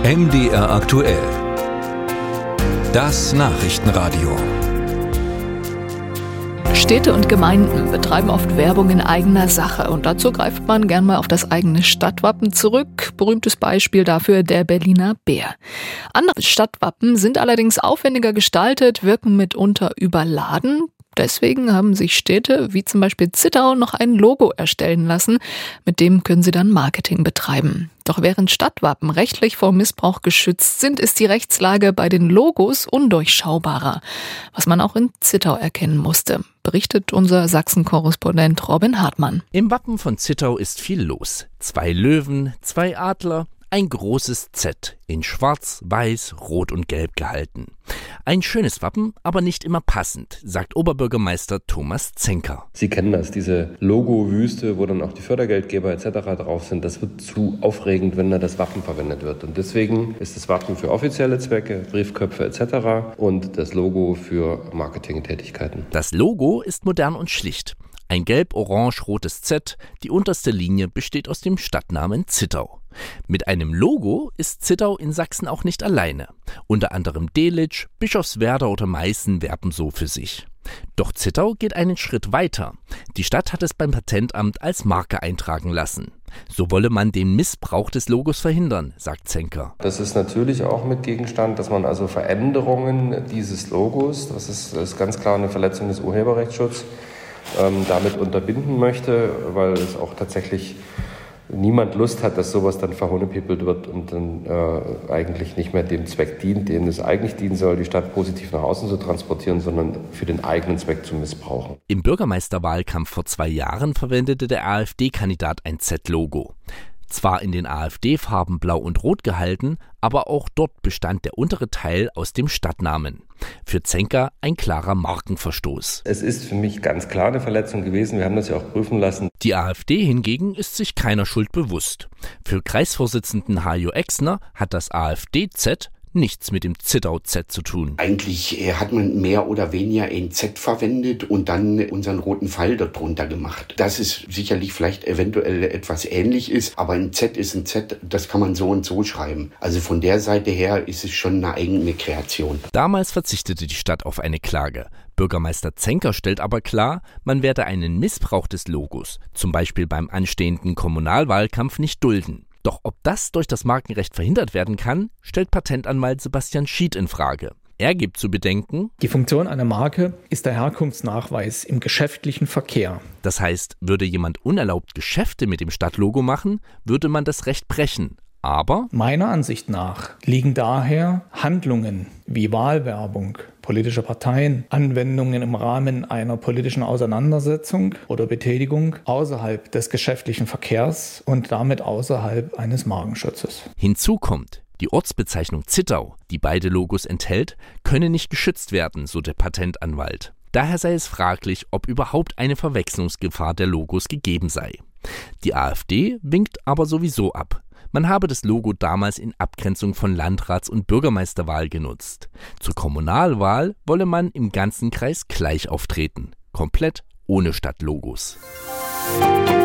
MDR aktuell. Das Nachrichtenradio. Städte und Gemeinden betreiben oft Werbung in eigener Sache und dazu greift man gern mal auf das eigene Stadtwappen zurück. Berühmtes Beispiel dafür der Berliner Bär. Andere Stadtwappen sind allerdings aufwendiger gestaltet, wirken mitunter überladen. Deswegen haben sich Städte wie zum Beispiel Zittau noch ein Logo erstellen lassen, mit dem können sie dann Marketing betreiben. Doch während Stadtwappen rechtlich vor Missbrauch geschützt sind, ist die Rechtslage bei den Logos undurchschaubarer, was man auch in Zittau erkennen musste, berichtet unser Sachsen-Korrespondent Robin Hartmann. Im Wappen von Zittau ist viel los. 2 Löwen, 2 Adler, ein großes Z in Schwarz, Weiß, Rot und Gelb gehalten. Ein schönes Wappen, aber nicht immer passend, sagt Oberbürgermeister Thomas Zenker. Sie kennen das, diese Logo-Wüste, wo dann auch die Fördergeldgeber etc. drauf sind. Das wird zu aufregend, wenn da das Wappen verwendet wird. Und deswegen ist das Wappen für offizielle Zwecke, Briefköpfe etc. und das Logo für Marketingtätigkeiten. Das Logo ist modern und schlicht. Ein gelb-orange-rotes Z, die unterste Linie besteht aus dem Stadtnamen Zittau. Mit einem Logo ist Zittau in Sachsen auch nicht alleine. Unter anderem Delitzsch, Bischofswerda oder Meißen werben so für sich. Doch Zittau geht einen Schritt weiter. Die Stadt hat es beim Patentamt als Marke eintragen lassen. So wolle man den Missbrauch des Logos verhindern, sagt Zenker. Das ist natürlich auch mit Gegenstand, dass man also Veränderungen dieses Logos, das ist ganz klar eine Verletzung des Urheberrechtsschutzes, damit unterbinden möchte, weil es auch tatsächlich niemand Lust hat, dass sowas dann verhohnepiepelt wird und dann eigentlich nicht mehr dem Zweck dient, dem es eigentlich dienen soll, die Stadt positiv nach außen zu transportieren, sondern für den eigenen Zweck zu missbrauchen. Im Bürgermeisterwahlkampf vor 2 Jahren verwendete der AfD-Kandidat ein Z-Logo. Zwar in den AfD-Farben blau und rot gehalten, aber auch dort bestand der untere Teil aus dem Stadtnamen. Für Zenker ein klarer Markenverstoß. Es ist für mich ganz klar eine Verletzung gewesen. Wir haben das ja auch prüfen lassen. Die AfD hingegen ist sich keiner Schuld bewusst. Für Kreisvorsitzenden Hajo Exner hat das AfD-Z nichts mit dem Zittau-Z zu tun. Eigentlich hat man mehr oder weniger ein Z verwendet und dann unseren roten Pfeil dort drunter gemacht. Dass es sicherlich vielleicht eventuell etwas ähnlich ist, aber ein Z ist ein Z, das kann man so und so schreiben. Also von der Seite her ist es schon eine eigene Kreation. Damals verzichtete die Stadt auf eine Klage. Bürgermeister Zenker stellt aber klar, man werde einen Missbrauch des Logos, zum Beispiel beim anstehenden Kommunalwahlkampf, nicht dulden. Doch ob das durch das Markenrecht verhindert werden kann, stellt Patentanwalt Sebastian Schied in Frage. Er gibt zu bedenken: Die Funktion einer Marke ist der Herkunftsnachweis im geschäftlichen Verkehr. Das heißt, würde jemand unerlaubt Geschäfte mit dem Stadtlogo machen, würde man das Recht brechen. Aber meiner Ansicht nach liegen daher Handlungen wie Wahlwerbung, politische Parteien, Anwendungen im Rahmen einer politischen Auseinandersetzung oder Betätigung außerhalb des geschäftlichen Verkehrs und damit außerhalb eines Markenschutzes. Hinzu kommt, die Ortsbezeichnung Zittau, die beide Logos enthält, könne nicht geschützt werden, so der Patentanwalt. Daher sei es fraglich, ob überhaupt eine Verwechslungsgefahr der Logos gegeben sei. Die AfD winkt aber sowieso ab. Man habe das Logo damals in Abgrenzung von Landrats- und Bürgermeisterwahl genutzt. Zur Kommunalwahl wolle man im ganzen Kreis gleich auftreten, komplett ohne Stadtlogos.